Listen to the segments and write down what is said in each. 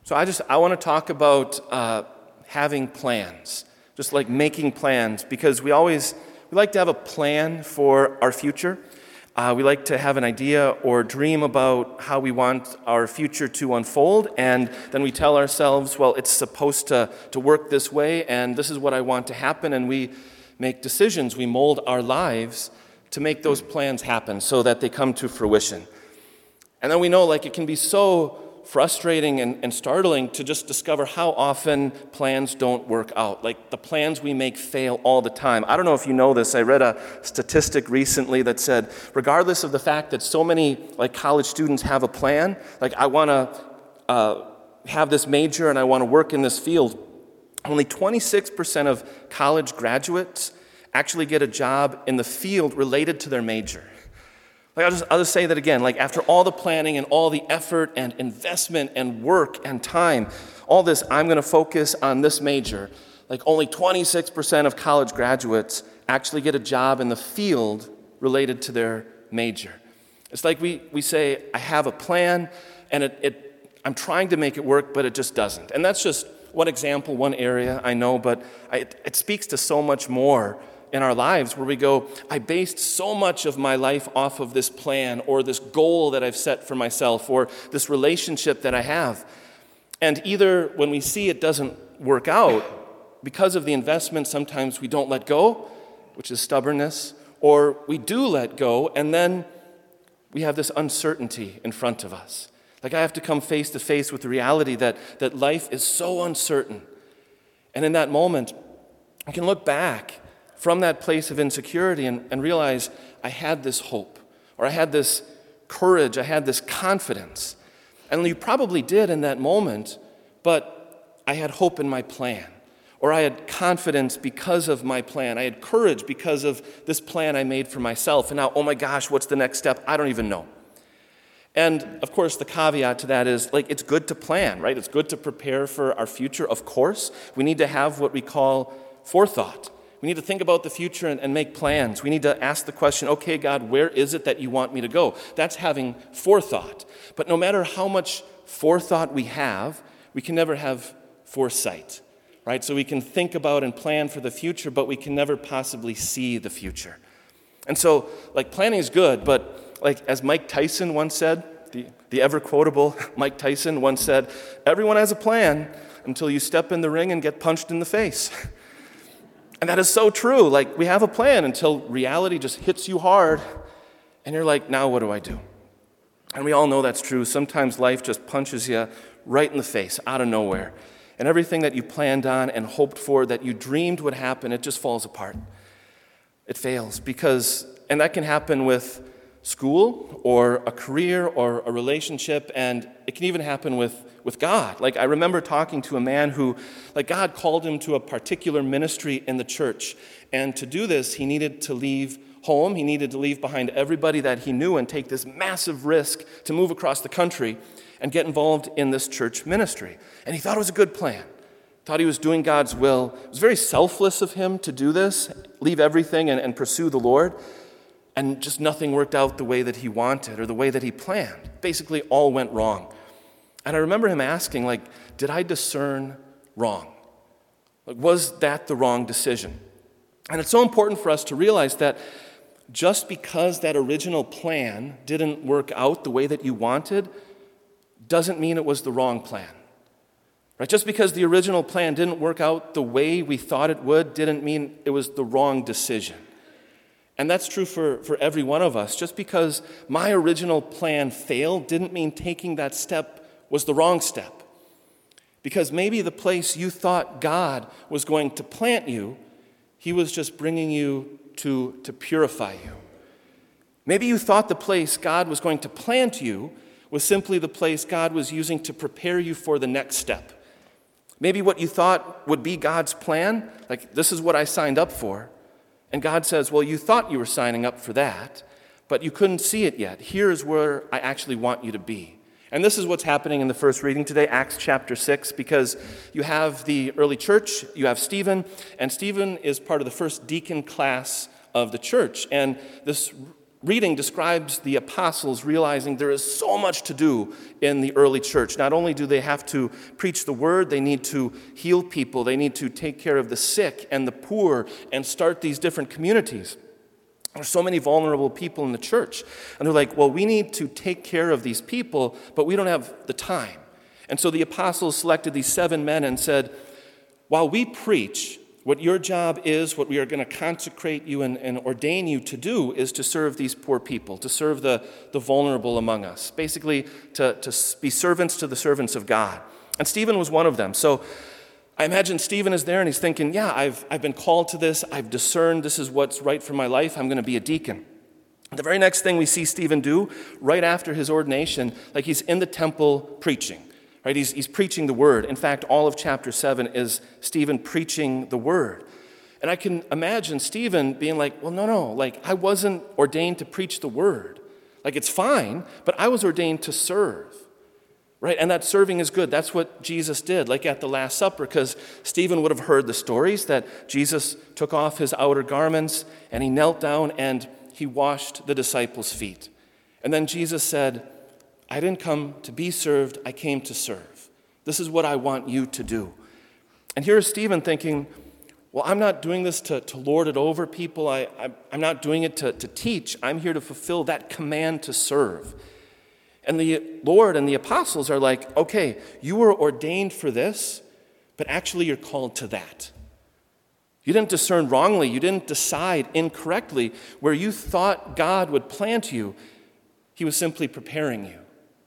So I want to talk about having plans, just like making plans, because we like to have a plan for our future. We like to have an idea or dream about how we want our future to unfold, and then we tell ourselves, well, it's supposed to work this way, and this is what I want to happen, and we make decisions. We mold our lives to make those plans happen so that they come to fruition. And then we know, it can be so frustrating and startling to just discover how often plans don't work out. Like, the plans we make fail all the time. I don't know if you know this. I read a statistic recently that said, regardless of the fact that so many college students have a plan, I want to have this major and I want to work in this field, only 26% of college graduates actually get a job in the field related to their major. I'll just say that again. After all the planning and all the effort and investment and work and time, all this, I'm going to focus on this major. Only 26% of college graduates actually get a job in the field related to their major. It's like we say, I have a plan, and I'm trying to make it work, but it just doesn't. And that's just one example, one area, I know, but it speaks to so much more in our lives where we go, I based so much of my life off of this plan or this goal that I've set for myself or this relationship that I have. And either when we see it doesn't work out, because of the investment, sometimes we don't let go, which is stubbornness, or we do let go, and then we have this uncertainty in front of us. I have to come face to face with the reality that life is so uncertain. And in that moment, I can look back from that place of insecurity and realize I had this hope, or I had this courage, I had this confidence. And you probably did in that moment, but I had hope in my plan, or I had confidence because of my plan. I had courage because of this plan I made for myself. And now, oh my gosh, what's the next step? I don't even know. And of course, the caveat to that is, it's good to plan, right? It's good to prepare for our future, of course. We need to have what we call forethought. We need to think about the future and make plans. We need to ask the question, okay, God, where is it that you want me to go? That's having forethought. But no matter how much forethought we have, we can never have foresight, right? So we can think about and plan for the future, but we can never possibly see the future. And so, planning is good, but as Mike Tyson once said, the ever-quotable Mike Tyson once said, everyone has a plan until you step in the ring and get punched in the face. And that is so true. We have a plan until reality just hits you hard, and you're like, now what do I do? And we all know that's true. Sometimes life just punches you right in the face, out of nowhere. And everything that you planned on and hoped for, that you dreamed would happen, it just falls apart. It fails and that can happen with school or a career or a relationship, and it can even happen with God. I remember talking to a man who, God called him to a particular ministry in the church, and to do this, he needed to leave home, he needed to leave behind everybody that he knew and take this massive risk to move across the country and get involved in this church ministry. And he thought it was a good plan, thought he was doing God's will. It was very selfless of him to do this, leave everything and pursue the Lord. And just nothing worked out the way that he wanted or the way that he planned. Basically, all went wrong. And I remember him asking, did I discern wrong? Was that the wrong decision? And it's so important for us to realize that just because that original plan didn't work out the way that you wanted, doesn't mean it was the wrong plan. Right? Just because the original plan didn't work out the way we thought it would, didn't mean it was the wrong decision. And that's true for every one of us. Just because my original plan failed didn't mean taking that step was the wrong step. Because maybe the place you thought God was going to plant you, he was just bringing you to purify you. Maybe you thought the place God was going to plant you was simply the place God was using to prepare you for the next step. Maybe what you thought would be God's plan, this is what I signed up for. And God says, well, you thought you were signing up for that, but you couldn't see it yet. Here's where I actually want you to be. And this is what's happening in the first reading today, Acts chapter 6, because you have the early church, you have Stephen, and Stephen is part of the first deacon class of the church. And this reading describes the apostles realizing there is so much to do in the early church. Not only do they have to preach the word, they need to heal people, they need to take care of the sick and the poor and start these different communities. There's so many vulnerable people in the church. And they're like, well, we need to take care of these people, but we don't have the time. And so the apostles selected these 7 men and said, while we preach, what your job is, what we are going to consecrate you and ordain you to do is to serve these poor people, to serve the vulnerable among us, basically to be servants to the servants of God. And Stephen was one of them. So I imagine Stephen is there and he's thinking, yeah, I've been called to this. I've discerned this is what's right for my life. I'm going to be a deacon. The very next thing we see Stephen do right after his ordination, like he's in the temple preaching. Right? He's preaching the word. In fact, all of chapter 7 is Stephen preaching the word. And I can imagine Stephen being like, well, no, like I wasn't ordained to preach the word. Like it's fine, but I was ordained to serve. Right? And that serving is good. That's what Jesus did, like at the Last Supper, because Stephen would have heard the stories that Jesus took off his outer garments and he knelt down and he washed the disciples' feet. And then Jesus said, I didn't come to be served, I came to serve. This is what I want you to do. And here's Stephen thinking, well, I'm not doing this to lord it over people. I'm not doing it to teach. I'm here to fulfill that command to serve. And the Lord and the apostles are like, okay, you were ordained for this, but actually you're called to that. You didn't discern wrongly. You didn't decide incorrectly where you thought God would plant you. He was simply preparing you.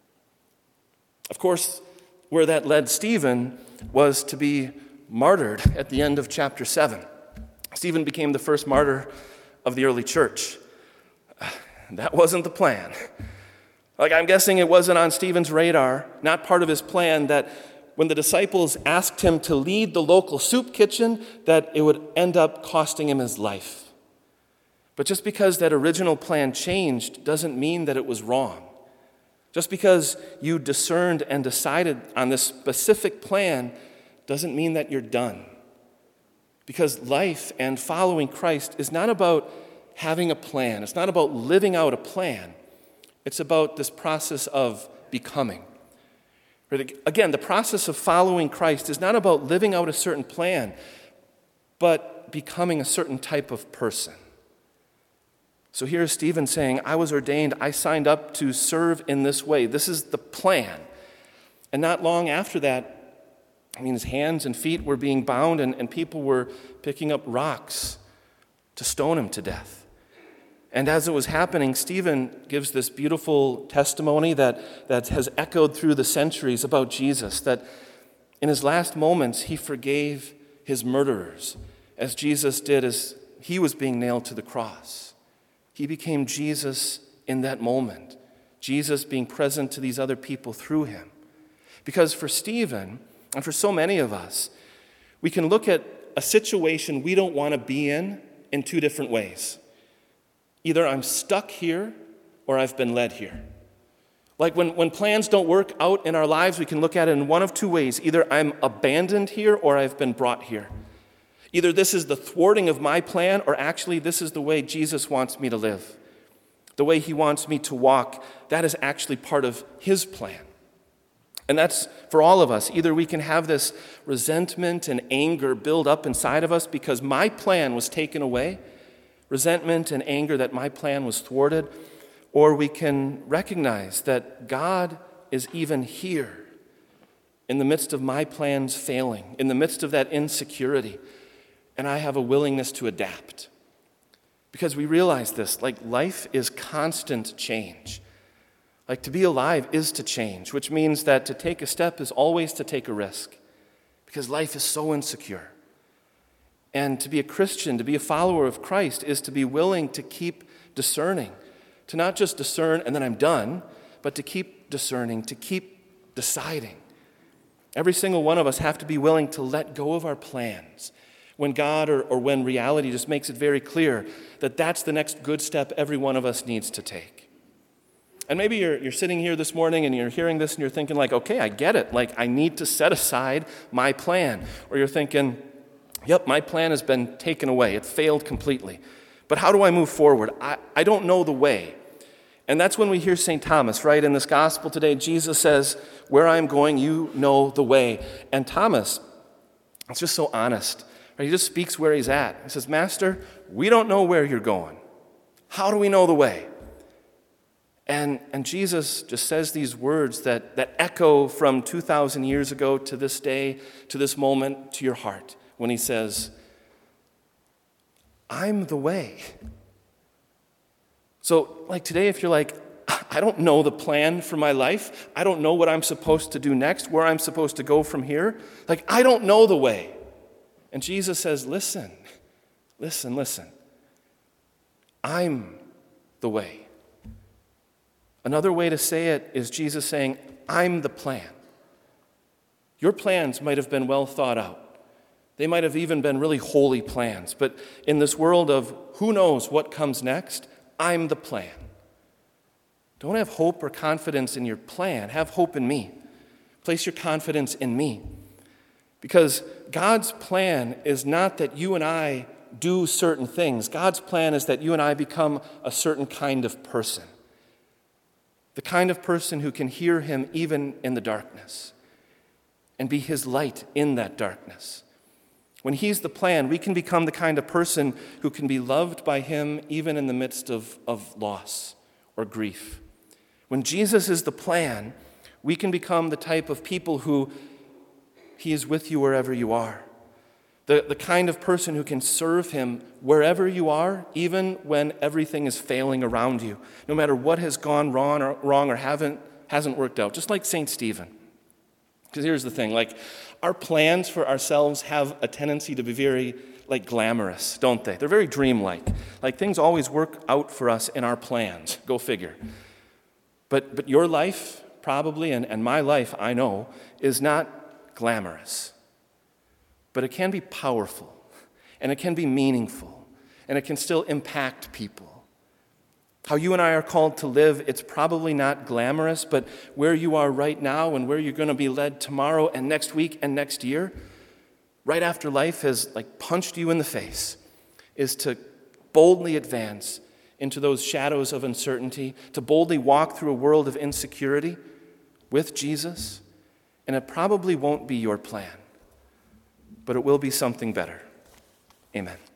Of course, where that led Stephen was to be martyred at the end of chapter 7. Stephen became the first martyr of the early church. That wasn't the plan. Like, I'm guessing it wasn't on Stephen's radar, not part of his plan, that when the disciples asked him to lead the local soup kitchen, that it would end up costing him his life. But just because that original plan changed doesn't mean that it was wrong. Just because you discerned and decided on this specific plan doesn't mean that you're done. Because life and following Christ is not about having a plan. It's not about living out a plan. It's about this process of becoming. Again, the process of following Christ is not about living out a certain plan, but becoming a certain type of person. So here's Stephen saying, I was ordained, I signed up to serve in this way. This is the plan. And not long after that, his hands and feet were being bound and people were picking up rocks to stone him to death. And as it was happening, Stephen gives this beautiful testimony that has echoed through the centuries about Jesus, that in his last moments, he forgave his murderers, as Jesus did as he was being nailed to the cross. He became Jesus in that moment, Jesus being present to these other people through him. Because for Stephen, and for so many of us, we can look at a situation we don't want to be in 2 different ways. Either I'm stuck here or I've been led here. Like when plans don't work out in our lives, we can look at it in one of 2 ways. Either I'm abandoned here or I've been brought here. Either this is the thwarting of my plan, or actually this is the way Jesus wants me to live. The way he wants me to walk, that is actually part of his plan. And that's for all of us. Either we can have this resentment and anger build up inside of us because my plan was taken away, resentment and anger that my plan was thwarted, or we can recognize that God is even here in the midst of my plans failing, in the midst of that insecurity. And I have a willingness to adapt. Because we realize this, like life is constant change. Like to be alive is to change, which means that to take a step is always to take a risk. Because life is so insecure. And to be a Christian, to be a follower of Christ, is to be willing to keep discerning. To not just discern and then I'm done, but to keep discerning, to keep deciding. Every single one of us have to be willing to let go of our plans when God or when reality just makes it very clear that that's the next good step every one of us needs to take. And maybe you're sitting here this morning and you're hearing this and you're thinking like, okay, I get it. Like I need to set aside my plan. Or you're thinking, yep, my plan has been taken away. It failed completely. But how do I move forward? I don't know the way. And that's when we hear St. Thomas, right? In this gospel today, Jesus says, where I'm going, you know the way. And Thomas, it's just so honest. Right? He just speaks where he's at. He says, Master, we don't know where you're going. How do we know the way? And Jesus just says these words that echo from 2,000 years ago to this day, to this moment, to your heart, when he says, I'm the way. So, like today, if you're like, I don't know the plan for my life, I don't know what I'm supposed to do next, where I'm supposed to go from here, like, I don't know the way. And Jesus says, listen. I'm the way. Another way to say it is Jesus saying, I'm the plan. Your plans might have been well thought out. They might have even been really holy plans. But in this world of who knows what comes next, I'm the plan. Don't have hope or confidence in your plan. Have hope in me. Place your confidence in me. Because God's plan is not that you and I do certain things. God's plan is that you and I become a certain kind of person. The kind of person who can hear him even in the darkness and be his light in that darkness. When he's the plan, we can become the kind of person who can be loved by him even in the midst of loss or grief. When Jesus is the plan, we can become the type of people who he is with you wherever you are. The kind of person who can serve him wherever you are, even when everything is failing around you, no matter what has gone wrong or hasn't worked out, just like St. Stephen. Because here's the thing, like, our plans for ourselves have a tendency to be very, like, glamorous, don't they? They're very dreamlike. Like, things always work out for us in our plans. Go figure. But your life, probably, and my life, I know, is not glamorous. But it can be powerful, and it can be meaningful, and it can still impact people. How you and I are called to live, it's probably not glamorous, but where you are right now and where you're going to be led tomorrow and next week and next year, right after life has like punched you in the face, is to boldly advance into those shadows of uncertainty, to boldly walk through a world of insecurity with Jesus. And it probably won't be your plan, but it will be something better. Amen.